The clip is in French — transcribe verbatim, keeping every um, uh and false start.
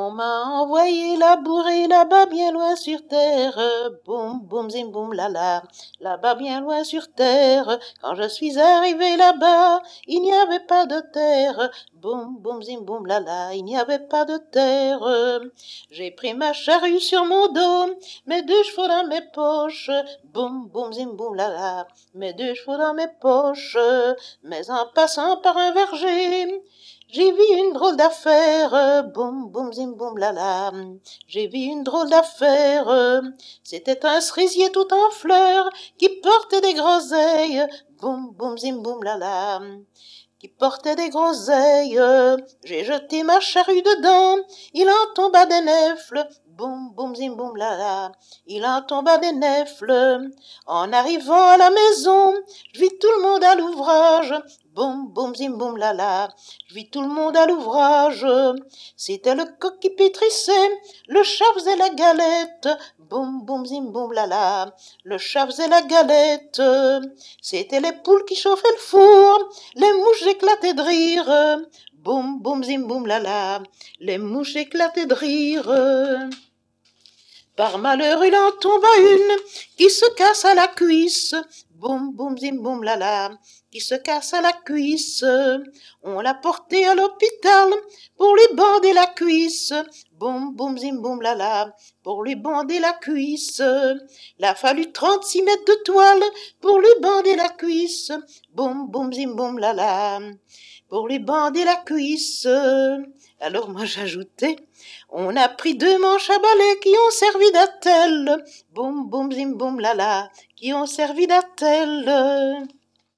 On m'a envoyé labourer là-bas bien loin sur terre, boum boum zim boum la la, là-bas bien loin sur terre. Quand je suis arrivé là-bas, il n'y avait pas de terre, boum boum zim boum la la, il n'y avait pas de terre. J'ai pris ma charrue sur mon dos, mes deux chevaux dans mes poches, boum boum zim boum la la, mes deux chevaux dans mes poches. Mais en passant par un verger, j'ai vu une drôle d'affaire, boum boum zim boum la la. J'ai vu une drôle d'affaire, c'était un cerisier tout en fleurs qui portait des groseilles, boum boum zim boum la la, qui portait des groseilles. J'ai jeté ma charrue dedans, il en tomba des nèfles, boum boum zim boum la la, il en tomba des nèfles. En arrivant à la maison, je vis tout le monde à l'ouvrage, boum boum zim boum la la, je vis tout le monde à l'ouvrage. C'était le coq qui pétrissait, le chat faisait la galette, boum boum zim boum la la, le chat faisait la galette. C'était les poules qui chauffaient le four, les mouches éclataient de rire, boum boum zim boum la la, les mouches éclataient de rire. Par malheur il en tomba une qui se cassa la cuisse, boum boum zim boum la la, qui se cassa la cuisse. On l'a porté à l'hôpital pour lui bander la cuisse, boum boum zim boum la la, pour lui bander la cuisse. Il a fallu trente-six mètres de toile pour lui bander la cuisse, boum boum zim boum la la, pour lui bander la cuisse. Alors moi j'ajoutais, on a pris deux manches à balai qui ont servi d'attelle, boum boum zim boum la la, qui ont servi d'attelle.